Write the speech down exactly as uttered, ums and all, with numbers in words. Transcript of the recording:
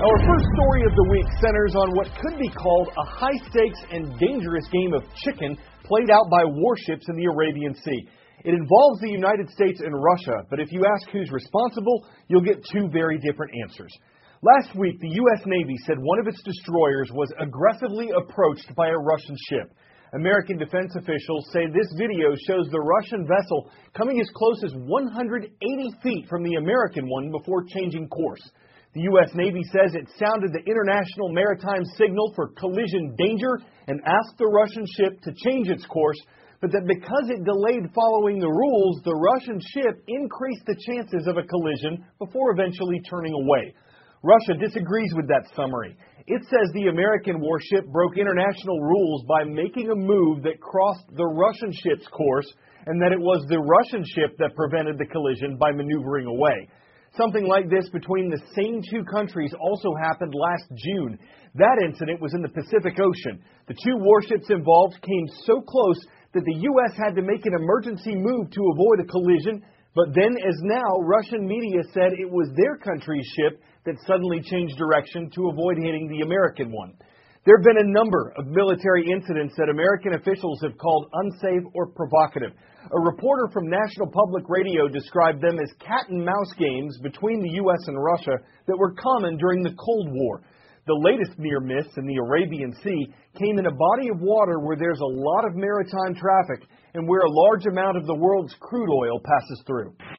Our first story of the week centers on what could be called a high-stakes and dangerous game of chicken played out by warships in the Arabian Sea. It involves the United States and Russia, but if you ask who's responsible, you'll get two very different answers. Last week, the U S Navy said one of its destroyers was aggressively approached by a Russian ship. American defense officials say this video shows the Russian vessel coming as close as one hundred eighty feet from the American one before changing course. The U S Navy says it sounded the international maritime signal for collision danger and asked the Russian ship to change its course, but that because it delayed following the rules, the Russian ship increased the chances of a collision before eventually turning away. Russia disagrees with that summary. It says the American warship broke international rules by making a move that crossed the Russian ship's course, and that it was the Russian ship that prevented the collision by maneuvering away. Something like this between the same two countries also happened last June. That incident was in the Pacific Ocean. The two warships involved came so close that the U S had to make an emergency move to avoid a collision, but then as now, Russian media said it was their country's ship that suddenly changed direction to avoid hitting the American one. There have been a number of military incidents that American officials have called unsafe or provocative. A reporter from National Public Radio described them as cat and mouse games between the U S and Russia that were common during the Cold War. The latest near miss in the Arabian Sea came in a body of water where there's a lot of maritime traffic and where a large amount of the world's crude oil passes through.